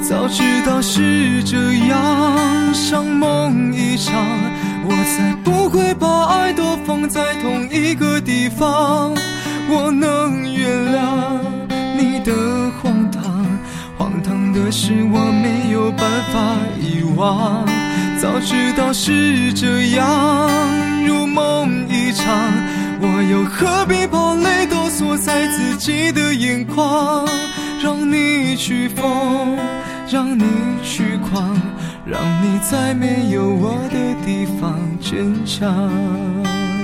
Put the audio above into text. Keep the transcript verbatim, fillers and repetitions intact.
早知道是这样，像梦一场，我才不会把爱都放在同一个地方。我能原谅你的荒唐，荒唐的是我没有办法遗忘。早知道是这样，如梦一场，我又何必把泪都锁在自己的眼眶。让你去疯，让你去狂，让你在没有我的地方坚强。